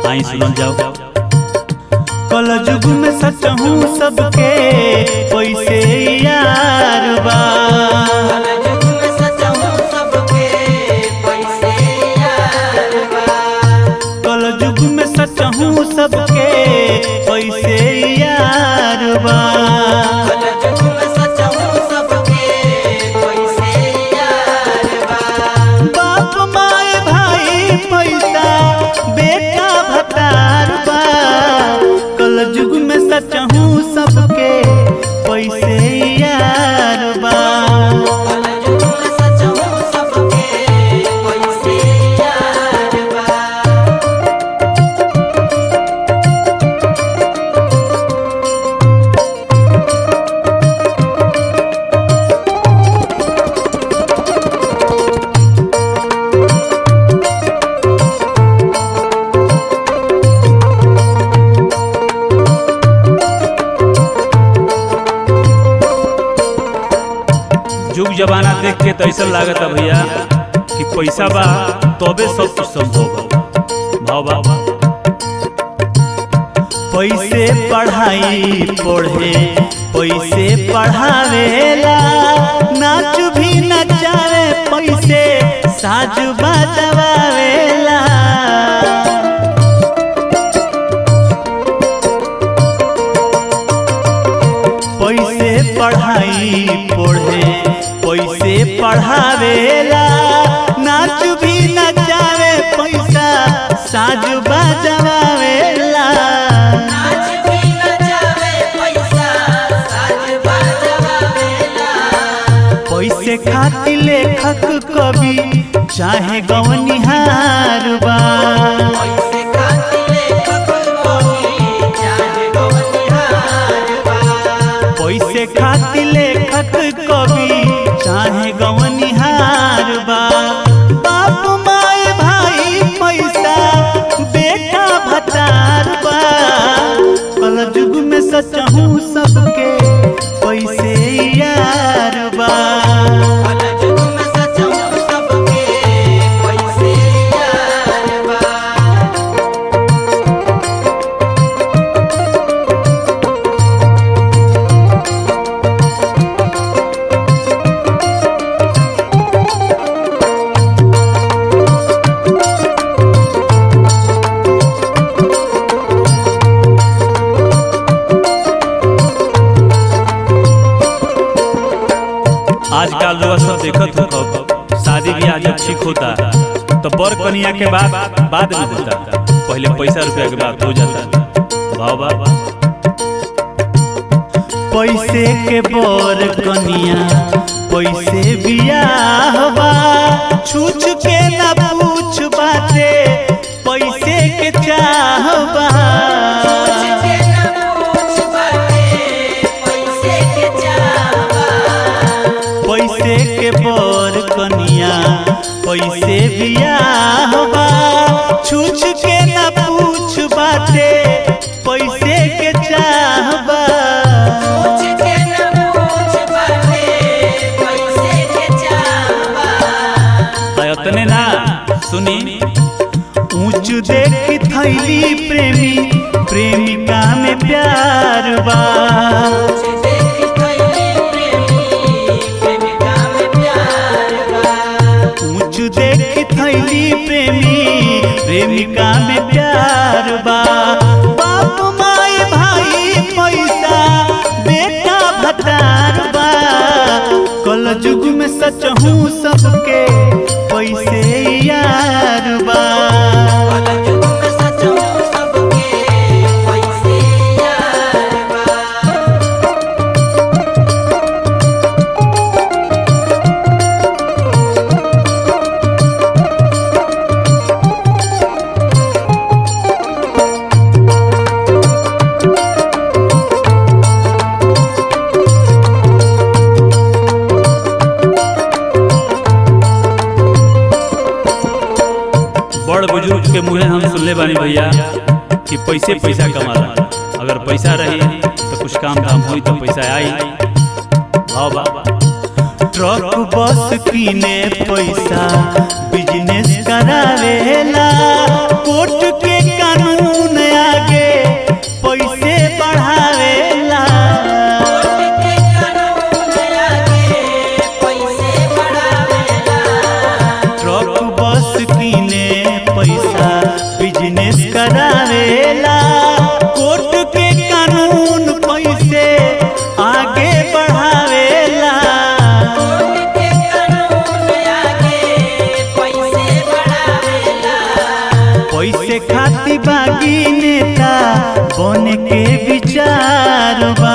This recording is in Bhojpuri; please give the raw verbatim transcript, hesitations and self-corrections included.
आई सुन जाओ। कल युग में सच हूँ सबके पैसे यार बा, कल युग में सच हूँ सबके पैसे यार बा। बाप माए भाई पैसा बेटा भतार बा, कल युग में सच हूँ सबके पैसे यार बा। युग जमाना देख के तो ऐसा लागत है भैया कि पैसा बा तबे सब कुछ संभव बा। भाव बा पैसे पढ़ाई पढ़े पैसे पढ़ावेला, नाच भी नचावे पैसे साज बजवावेला। पैसे पढ़ाई पढ़े पैसे पढ़ावेला, नाच भी नचावे पैसा साज बजवावेला। पैसे खातिर लेखक कवि चाहे गवनिहार बा, पैसे खातिर लेखक कवि चाहे गवनिहार बा। बाप माए भाई पैसा बेटा भतार बा, कल युग में सच हूँ सबके पैसे यार बा। आजकल लोग सब देखत हो शादी ब्याह जब ठीक होता तो बर कनिया के बाद बाद में होता, पहले पैसा रुपया के बाद हो जाता। भाव बा पैसे के बर कनिया पैसे बियाह बा, छूछ के ना पूछ बाते पैसे के चाह बा। पैसे के बर कनिया पैसे बियाह बा, छूछ के ना पूछ बाते पैसे के चाह बा। इतने ना सुनी, ऊंच देख थैली प्रेमी प्रेमिका में प्यार बा, ऊंच देख थैली प्रेमी प्रेमिका में प्यार बा। बाप माए भाई पैसा बेटा भतार बा, कल युग में सच हूँ सबके पैसे यार बा। बड़ बुजुर्ग के मुँहे हम सुनले बानी भैया कि पैसे पैसा कमाला, अगर पैसा रही तो कुछ काम धाम हुई तो पैसा आई। भाव बा ट्रक बस किने पैसा बिजनेस करावेला, कोर्ट के कानून करावेला कोर्ट के कानून पैसे आगे बढ़ावेला पैसे खाती बागी नेता बने के विचार बा